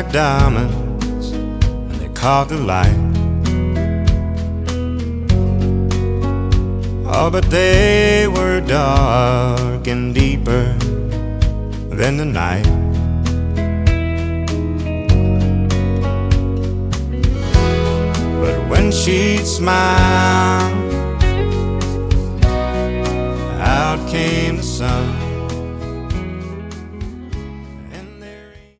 like diamonds and they caught the light. Oh, but they were dark and deeper than the night. But when she'd smile,